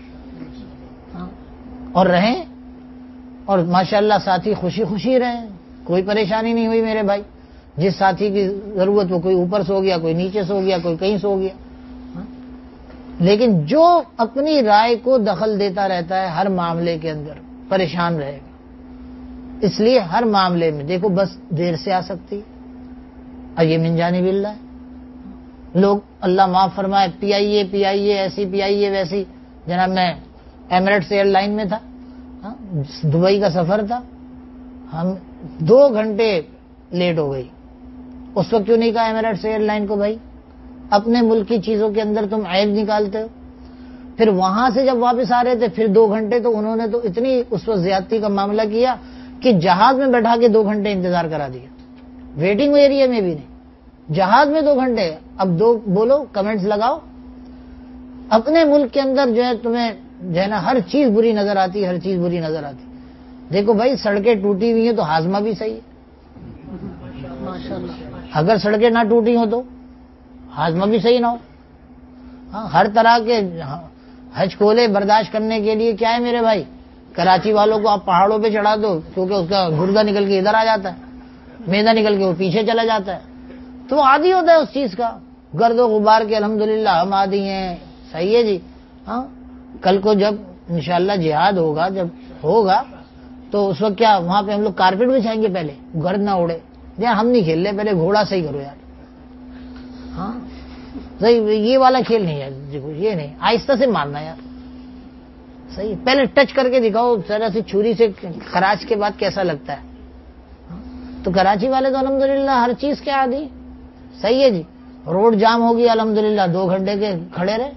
اور رہیں، اور ماشاءاللہ ساتھی خوشی خوشی رہیں، کوئی پریشانی نہیں ہوئی میرے بھائی. جس ساتھی کی ضرورت وہ کوئی اوپر سو گیا، کوئی نیچے سو گیا، کوئی کہیں سو گیا. لیکن جو اپنی رائے کو دخل دیتا رہتا ہے ہر معاملے کے اندر پریشان رہے گا. اس لیے ہر معاملے میں دیکھو بس دیر سے آ سکتی ہے، اور یہ من جانب اللہ ہے. لوگ اللہ معاف فرمائے پی آئی اے ایسی، پی آئی اے ویسی. جناب میں ایمریٹس ایئر لائن میں تھا، دبئی کا سفر تھا، ہم 2 گھنٹے لیٹ ہو گئی. اس وقت کیوں نہیں کہا ایمریٹس ایئر لائن کو بھائی اپنے ملک کی چیزوں کے اندر تم عیب نکالتے ہو؟ پھر وہاں سے جب واپس آ رہے تھے پھر 2 گھنٹے، تو انہوں نے تو اتنی اس وقت زیادتی کا معاملہ کیا کہ جہاز میں بیٹھا کے 2 گھنٹے انتظار کرا دیا، ویٹنگ ایریا میں بھی نہیں، جہاز میں 2 گھنٹے. اب بولو، کمنٹس لگاؤ. اپنے ملک کے اندر جو ہے تمہیں جو ہے نا ہر چیز بری نظر آتی، ہر چیز بری نظر آتی. دیکھو بھائی سڑکیں ٹوٹی ہوئی ہیں تو ہاضمہ بھی صحیح ہے ماشاءاللہ. اگر سڑکیں نہ ٹوٹی ہوں تو ہاضمہ بھی صحیح نہ ہو. ہاں، ہر طرح کے حج کولے برداشت کرنے کے لیے کیا ہے میرے بھائی، کراچی والوں کو آپ پہاڑوں پہ چڑھا دو کیونکہ اس کا گردہ نکل کے ادھر آ جاتا ہے، میدا نکل کے وہ پیچھے چلا جاتا ہے، تو وہ عادی ہوتا ہے اس چیز کا. گرد و غبار کے الحمدللہ ہم عادی ہیں، صحیح ہے جی. ہاں، کل کو جب انشاءاللہ جہاد ہوگا، جب ہوگا تو اس وقت کیا وہاں پہ ہم لوگ کارپیٹ بچھائیں گے، پہلے گرد نہ اڑے. یار ہم نہیں کھیل رہے، پہلے گھوڑا صحیح کرو یار. ہاں صحیح، یہ والا کھیل نہیں ہے، دیکھو یہ نہیں، آہستہ سے مارنا یار، صحیح. پہلے ٹچ کر کے دکھاؤ ذرا سی چھری سے، خراش کے بعد کیسا لگتا ہے. تو کراچی والے تو الحمدللہ ہر چیز کے عادی، صحیح ہے جی. روڈ جام ہوگی الحمدللہ 2 گھنٹے کے کھڑے رہے،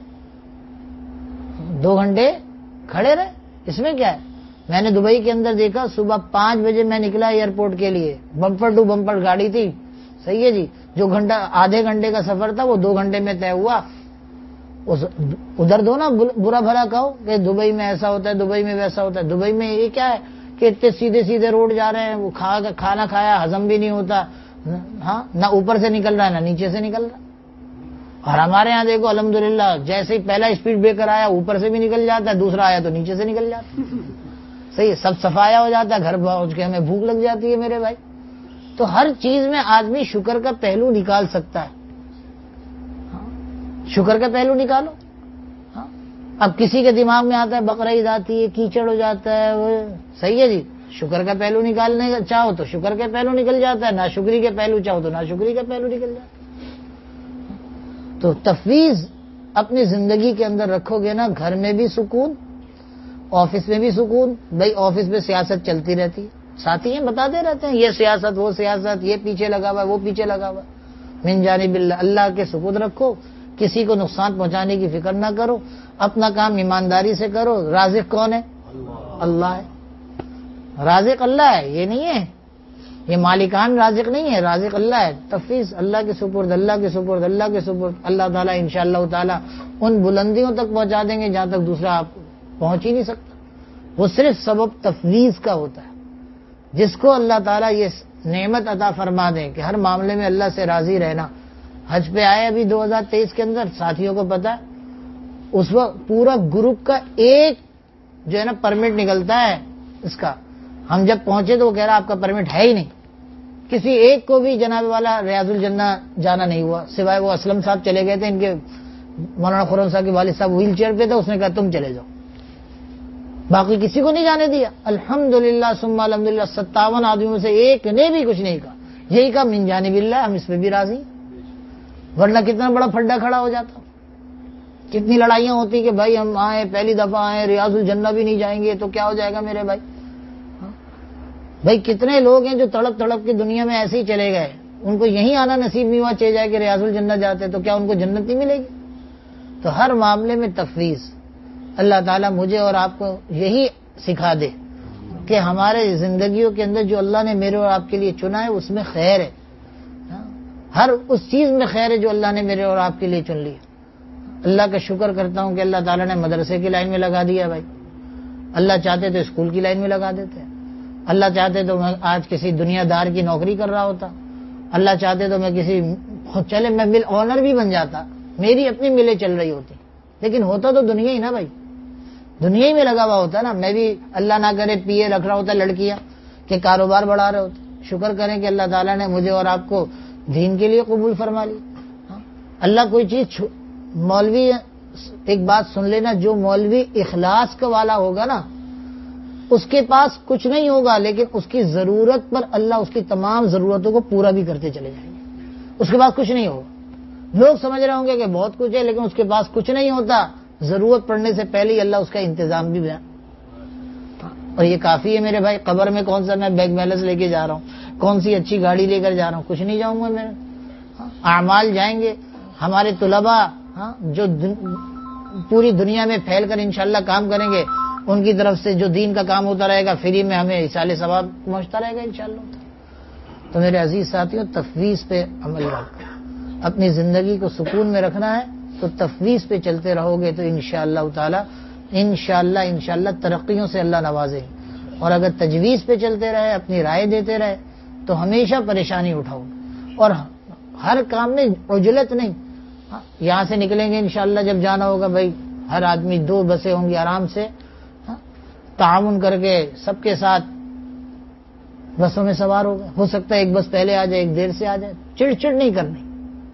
2 گھنٹے کھڑے رہے. اس میں کیا ہے؟ میں نے دبئی کے اندر دیکھا، صبح 5 بجے میں نکلا ایئرپورٹ کے لیے، بمپر ٹو بمپر گاڑی تھی، صحیح ہے جی. جو آدھے گھنٹے کا سفر تھا وہ 2 گھنٹے میں طے ہوا. ادھر دو نا برا بھلا کہو کہ دبئی میں ایسا ہوتا ہے، دبئی میں ویسا ہوتا ہے. دبئی میں یہ کیا ہے کہ اتنے سیدھے سیدھے روڈ جا رہے ہیں، وہ کھانا کھایا ہضم بھی نہیں ہوتا. ہاں، نہ اوپر سے نکل رہا ہے نہ نیچے سے نکل رہا. اور ہمارے یہاں دیکھو الحمدللہ جیسے ہی پہلا اسپیڈ بریکر آیا اوپر سے بھی نکل جاتا ہے، دوسرا آیا تو نیچے سے نکل جاتا ہے. صحیح، سب صفایا ہو جاتا ہے، گھر پہنچ کے ہمیں بھوک لگ جاتی ہے میرے بھائی. تو ہر چیز میں آدمی شکر کا پہلو نکال سکتا ہے. شکر کا پہلو نکالو. اب کسی کے دماغ میں آتا ہے بقرعید آتی ہے، کیچڑ ہو جاتا ہے، وہ صحیح ہے جی. شکر کا پہلو نکالنے چاہو تو شکر کا پہلو نکل جاتا ہے، ناشکری کے پہلو چاہو تو ناشکری کا پہلو نکل جاتا ہے. تو تفویض اپنی زندگی کے اندر رکھو گے نا، گھر میں بھی سکون، آفس میں بھی سکون. بھائی آفس میں سیاست چلتی رہتی ہے، ساتھی ہیں بتاتے رہتے ہیں یہ سیاست وہ سیاست، یہ پیچھے لگا ہوا ہے وہ پیچھے لگا ہوا ہے. من جانب اللہ، اللہ کے سکون رکھو، کسی کو نقصان پہنچانے کی فکر نہ کرو، اپنا کام ایمانداری سے کرو. رازق کون ہے؟ اللہ ہے. رازق اللہ ہے، یہ نہیں ہے یہ مالکان رازق نہیں ہے، رازق اللہ ہے. تفویض اللہ کے سپرد، اللہ کے سپرد، اللہ کے سپرد. اللہ تعالیٰ انشاءاللہ تعالیٰ ان بلندیوں تک پہنچا دیں گے جہاں تک دوسرا آپ پہنچ ہی نہیں سکتا. وہ صرف سبب تفویض کا ہوتا ہے. جس کو اللہ تعالیٰ یہ نعمت عطا فرما دیں کہ ہر معاملے میں اللہ سے راضی رہنا. حج پہ آئے ابھی 2023 کے اندر، ساتھیوں کو پتا ہے اس وقت پورا گروپ کا ایک جو ہے نا پرمٹ نکلتا ہے اس کا. ہم جب پہنچے تو وہ کہہ رہا آپ کا پرمٹ ہے ہی نہیں. کسی ایک کو بھی جناب والا ریاض الجنہ جانا نہیں ہوا، سوائے وہ اسلم صاحب چلے گئے تھے. ان کے مولانا خرم صاحب کے والد صاحب ویل چیئر پہ تھے، اس نے کہا تم چلے جاؤ. باقی کسی کو نہیں جانے دیا. الحمدللہ ثم الحمدللہ 57 آدمیوں سے ایک نے بھی کچھ نہیں کہا. یہی کہا من جانب اللہ، ہم اس پہ بھی راضی ہیں. ورنہ کتنا بڑا پھڈا کھڑا ہو جاتا. کتنی لڑائیاں ہوتی کہ بھائی ہم آئے پہلی دفعہ آئے ریاض الجنہ بھی نہیں جائیں گے تو کیا ہو جائے گا میرے بھائی. بھائی کتنے لوگ ہیں جو تڑپ تڑپ کے دنیا میں ایسے ہی چلے گئے، ان کو یہیں آنا نصیب نہیں ہوا، چلے جائے کہ ریاض الجنہ جاتے تو کیا ان کو جنت نہیں ملے گی. تو ہر معاملے میں تفویض. اللہ تعالیٰ مجھے اور آپ کو یہی سکھا دے کہ ہمارے زندگیوں کے اندر جو اللہ نے میرے اور آپ کے لیے چنا ہے اس میں خیر ہے. ہر اس چیز میں خیر ہے جو اللہ نے میرے اور آپ کے لیے چن لی. اللہ کا شکر کرتا ہوں کہ اللہ تعالیٰ نے مدرسے کی لائن میں لگا دیا بھائی. اللہ چاہتے تو اسکول کی لائن میں لگا دیتے. اللہ چاہتے تو میں آج کسی دنیا دار کی نوکری کر رہا ہوتا. اللہ چاہتے تو میں کسی چلے میں مل آنر بھی بن جاتا، میری اپنی ملیں چل رہی ہوتی. لیکن ہوتا تو دنیا ہی نا بھائی، دنیا ہی میں لگا ہوا ہوتا نا. میں بھی اللہ نہ کرے پی اے رکھ رہا ہوتا لڑکیاں کہ کاروبار بڑھا رہے ہوتے. شکر کریں کہ اللہ تعالیٰ نے مجھے اور آپ کو دین کے لیے قبول فرما لی. اللہ کوئی چیز مولوی ایک بات سن لینا، جو مولوی اخلاص کا والا ہوگا نا اس کے پاس کچھ نہیں ہوگا، لیکن اس کی ضرورت پر اللہ اس کی تمام ضرورتوں کو پورا بھی کرتے چلے جائیں گے. اس کے پاس کچھ نہیں ہوگا. لوگ سمجھ رہے ہوں گے کہ بہت کچھ ہے لیکن اس کے پاس کچھ نہیں ہوتا. ضرورت پڑنے سے پہلے ہی اللہ اس کا انتظام بھی بیان. اور یہ کافی ہے میرے بھائی. قبر میں کون سا میں بیگ بیلنس لے کے جا رہا ہوں، کون سی اچھی گاڑی لے کر جا رہا ہوں، کچھ نہیں جاؤں گا. میرے اعمال جائیں گے. ہمارے طلباء جو پوری دنیا میں پھیل کر انشاءاللہ کام کریں گے، ان کی طرف سے جو دین کا کام ہوتا رہے گا فری میں ہمیں اصال ثواب پہنچتا رہے گا انشاءاللہ. تو میرے عزیز ساتھیوں، تفویض پہ عمل رکھو. اپنی زندگی کو سکون میں رکھنا ہے تو تفویض پہ چلتے رہو گے تو انشاءاللہ تعالی انشاءاللہ ترقیوں سے اللہ نوازے. اور اگر تجویز پہ چلتے رہے، اپنی رائے دیتے رہے تو ہمیشہ پریشانی اٹھاؤ. اور ہر کام میں عجلت نہیں. یہاں سے نکلیں گے انشاءاللہ جب جانا ہوگا بھائی ہر آدمی 2 بسیں ہوں گی، آرام سے تعاون کر کے سب کے ساتھ بسوں میں سوار ہوگا. ہو سکتا ہے ایک بس پہلے آ جائے، ایک دیر سے آ جائے. چڑ نہیں کرنی،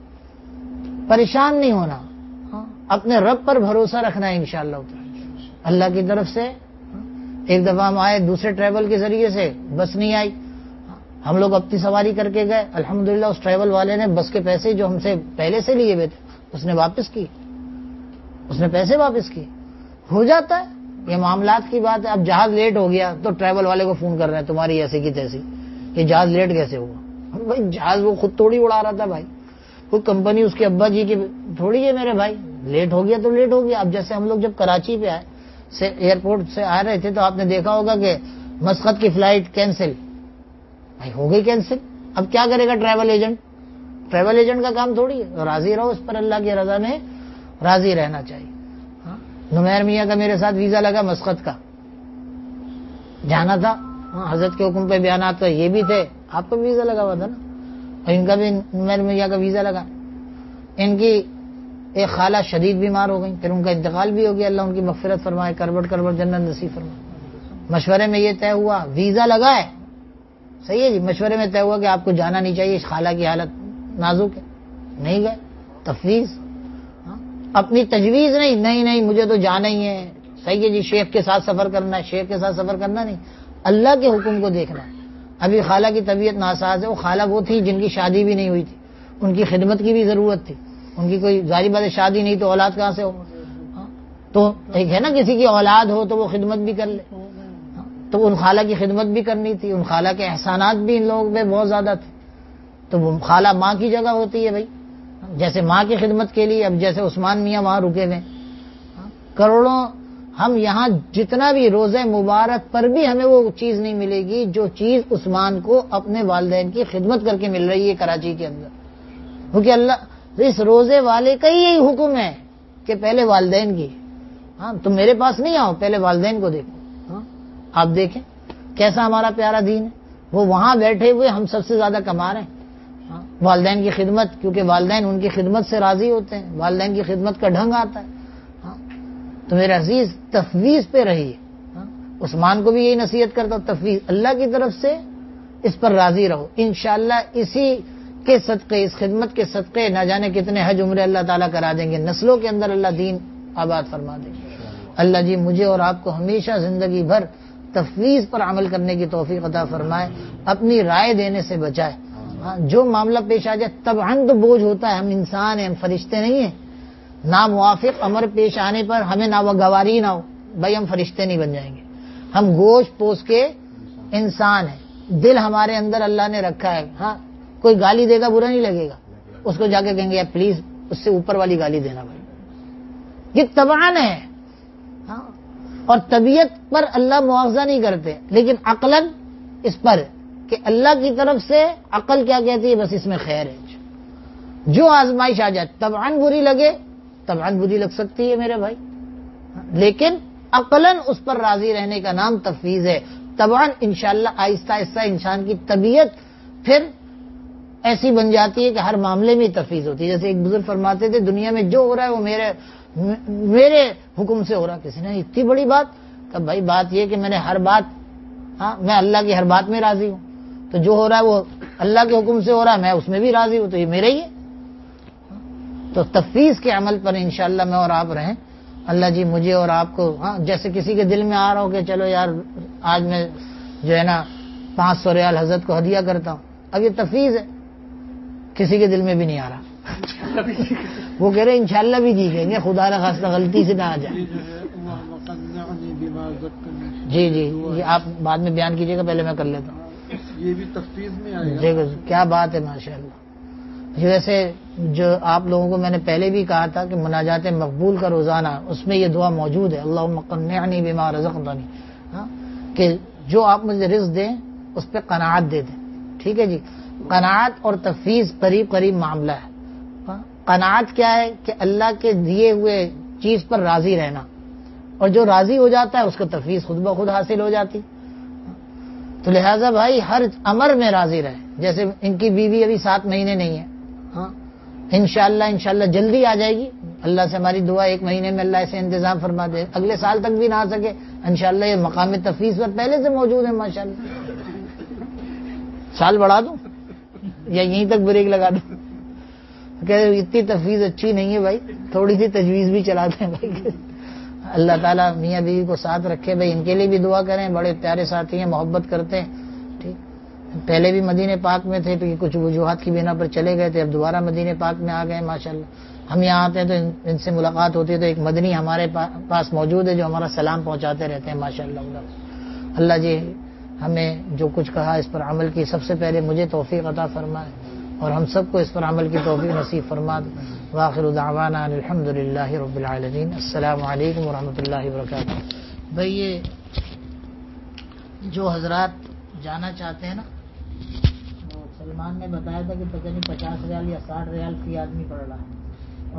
پریشان نہیں ہونا. اپنے رب پر بھروسہ رکھنا ہے انشاءاللہ. اللہ کی طرف سے ایک دفعہ ہم آئے دوسرے ٹریول کے ذریعے سے، بس نہیں آئی. ہم لوگ اپنی سواری کر کے گئے. الحمدللہ اس ٹریول والے نے بس کے پیسے جو ہم سے پہلے سے لیے ہوئے تھے اس نے واپس کی. اس نے پیسے واپس کیے. ہو جاتا ہے یہ معاملات کی بات ہے. اب جہاز لیٹ ہو گیا تو ٹریول والے کو فون کر رہے ہیں تمہاری ایسی کی تیسی کہ جہاز لیٹ کیسے ہوا. بھائی جہاز وہ خود تھوڑی اڑا رہا تھا بھائی، کوئی کمپنی اس کے ابا جی کی تھوڑی ہے میرے بھائی. لیٹ ہو گیا تو لیٹ ہو گیا. اب جیسے ہم لوگ جب کراچی پہ آئے ایئرپورٹ سے آ رہے تھے تو آپ نے دیکھا ہوگا کہ مسقط کی فلائٹ کینسل بھائی ہو گئی کینسل. اب کیا کرے گا ٹریول ایجنٹ؟ ٹریول ایجنٹ کا کام تھوڑی ہے. راضی رہو اس پر، اللہ کی رضا میں راضی رہنا چاہیے. نمیر میاں کا میرے ساتھ ویزا لگا مسقط کا، جانا تھا. حضرت کے حکم پہ بیانات کا یہ بھی تھے. آپ کا بھی ویزا لگا ہوا تھا نا، اور ان کا بھی نمیر میاں کا ویزا لگا. ان کی ایک خالہ شدید بیمار ہو گئی، پھر ان کا انتقال بھی ہو گیا. اللہ ان کی مغفرت فرمائے، کربٹ جنت نصیب فرمائے. مشورے میں یہ طے ہوا ویزا لگا ہے صحیح ہے جی. مشورے میں طے ہوا کہ آپ کو جانا نہیں چاہیے، اس خالہ کی حالت نازک ہے. نہیں گئے. تفویض. اپنی تجویز نہیں مجھے تو جانا ہی ہے. صحیح ہے جی. شیخ کے ساتھ سفر کرنا ہے، شیخ کے ساتھ سفر کرنا نہیں، اللہ کے حکم کو دیکھنا. ابھی خالہ کی طبیعت ناساز ہے. وہ خالہ وہ تھی جن کی شادی بھی نہیں ہوئی تھی، ان کی خدمت کی بھی ضرورت تھی. ان کی کوئی ظاہری بات ہے شادی نہیں تو اولاد کہاں سے ہو. تو ایک ہے نا کسی کی اولاد ہو تو وہ خدمت بھی کر لے. تو ان خالہ کی خدمت بھی کرنی تھی. ان خالہ کے احسانات بھی ان لوگوں پہ بہت زیادہ تھے. تو وہ خالہ ماں کی جگہ ہوتی ہے بھائی. جیسے ماں کی خدمت کے لیے اب جیسے عثمان میاں وہاں رکے ہوئے کروڑوں ہم یہاں جتنا بھی روزہ مبارک پر بھی ہمیں وہ چیز نہیں ملے گی جو چیز عثمان کو اپنے والدین کی خدمت کر کے مل رہی ہے کراچی کے اندر. کیونکہ اللہ اس روزے والے کا ہی یہی حکم ہے کہ پہلے والدین کی. ہاں تم میرے پاس نہیں آؤ, پہلے والدین کو دیکھو. ہاں آپ دیکھیں کیسا ہمارا پیارا دین ہے. وہ وہاں بیٹھے ہوئے ہم سب سے زیادہ کما رہے ہیں. ہاں والدین کی خدمت, کیونکہ والدین ان کی خدمت سے راضی ہوتے ہیں, والدین کی خدمت کا ڈھنگ آتا ہے. ہاں تو میرے عزیز تفویض پہ رہیے. عثمان کو بھی یہی نصیحت کرتا ہوں, تفویض اللہ کی طرف سے اس پر راضی رہو. انشاءاللہ اسی کے صدقے, اس خدمت کے صدقے نہ جانے کتنے حج عمرے اللہ تعالیٰ کرا دیں گے, نسلوں کے اندر اللہ دین آباد فرما دیں گے. اللہ جی مجھے اور آپ کو ہمیشہ زندگی بھر تفویض پر عمل کرنے کی توفیق عطا فرمائے, اپنی رائے دینے سے بچائے. جو معاملہ پیش آ جائے طبعاً تو بوجھ ہوتا ہے, ہم انسان ہیں, ہم فرشتے نہیں ہیں. ناموافق امر پیش آنے پر ہمیں ناگواری نہ ہو, بھائی ہم فرشتے نہیں بن جائیں گے. ہم گوشت پوش کے انسان ہیں, دل ہمارے اندر اللہ نے رکھا ہے. ہاں کوئی گالی دے گا برا نہیں لگے گا, اس کو جا کے کہیں گے پلیز اس سے اوپر والی گالی دینا بھائی. یہ طبعاً ہے. ہاں اور طبیعت پر اللہ مواخذہ نہیں کرتے, لیکن عقلاً اس پر کہ اللہ کی طرف سے عقل کیا کہتی ہے, بس اس میں خیر ہے. جو آزمائش آ جائے طبعاً بری لگے, طبعاً بری لگ سکتی ہے میرے بھائی, لیکن عقلاً اس پر راضی رہنے کا نام تفویض ہے. طبعاً انشاءاللہ آہستہ آہستہ انسان کی طبیعت پھر ایسی بن جاتی ہے کہ ہر معاملے میں تفویض ہوتی ہے. جیسے ایک بزرگ فرماتے تھے دنیا میں جو ہو رہا ہے وہ میرے حکم سے ہو رہا. کسی نے اتنی بڑی بات کہ بھائی بات یہ کہ میں نے ہر بات, ہاں میں اللہ کی ہر بات میں راضی ہوں, تو جو ہو رہا ہے وہ اللہ کے حکم سے ہو رہا ہے, میں اس میں بھی راضی ہوں, تو یہ میرا ہی ہے. تو تفویض کے عمل پر انشاءاللہ میں اور آپ رہیں. اللہ جی مجھے اور آپ کو, ہاں جیسے کسی کے دل میں آ رہا ہو کہ چلو یار آج میں جو ہے نا 500 ریال حضرت کو ہدیہ کرتا ہوں, اب یہ تفویض ہے. کسی کے دل میں بھی نہیں آ رہا, وہ کہہ رہے انشاءاللہ بھی دی گئیں گے, خدا نہ خواستہ غلطی سے نہ آ جائے. جی جی یہ آپ بعد میں بیان کیجیے گا, پہلے میں کر لیتا ہوں. یہ بھی تفویض میں آئے گا. کیا بات ہے ماشاءاللہ. ویسے جو آپ لوگوں کو میں نے پہلے بھی کہا تھا کہ مناجات مقبول کا روزانہ اس میں یہ دعا موجود ہے, اللہم قنعنی بما رزقتنی, کہ جو آپ مجھے رزق دیں اس پہ قناعت دے دیں. ٹھیک ہے جی. قناعت اور تفویض قریب قریب معاملہ ہے. قناعت کیا ہے کہ اللہ کے دیے ہوئے چیز پر راضی رہنا, اور جو راضی ہو جاتا ہے اس کو تفویض خود بخود حاصل ہو جاتی. تو لہٰذا بھائی ہر امر میں راضی رہے. جیسے ان کی بیوی ابھی 7 مہینے نہیں ہے, ہاں انشاءاللہ جلدی آ جائے گی. اللہ سے ہماری دعا 1 مہینے میں اللہ ایسے انتظام فرما دے, اگلے سال تک بھی نہ آ سکے انشاءاللہ. یہ مقام تفویض پر پہلے سے موجود ہے ماشاءاللہ. سال بڑھا دوں یا یہیں تک بریک لگا دوں؟ کہ اتنی تفویض اچھی نہیں ہے بھائی, تھوڑی سی تجویز بھی چلاتے ہیں بھائی. اللہ تعالیٰ میاں بیوی کو ساتھ رکھے بھائی. ان کے لیے بھی دعا کریں, بڑے پیارے ساتھی ہیں, محبت کرتے ہیں. ٹھیک, پہلے بھی مدینہ پاک میں تھے, پھر کچھ وجوہات کی بنا پر چلے گئے تھے, اب دوبارہ مدینہ پاک میں آ گئے ماشاءاللہ. ہم یہاں آتے ہیں تو ان سے ملاقات ہوتی ہے, تو ایک مدنی ہمارے پاس موجود ہے جو ہمارا سلام پہنچاتے رہتے ہیں ماشاءاللہ. اللہ جی ہمیں جو کچھ کہا اس پر عمل کی سب سے پہلے مجھے توفیق عطا فرمائے, اور ہم سب کو اس پر عمل کی توفیق نصیب فرما دے. وآخر دعوانا الحمدللہ رب العالمین. السلام علیکم ورحمۃ اللہ وبرکاتہ. بھائی یہ جو حضرات جانا چاہتے ہیں نا, سلمان نے بتایا تھا کہ پتہ نہیں 50 ریال یا 60 ریال فی آدمی پڑ رہا ہے.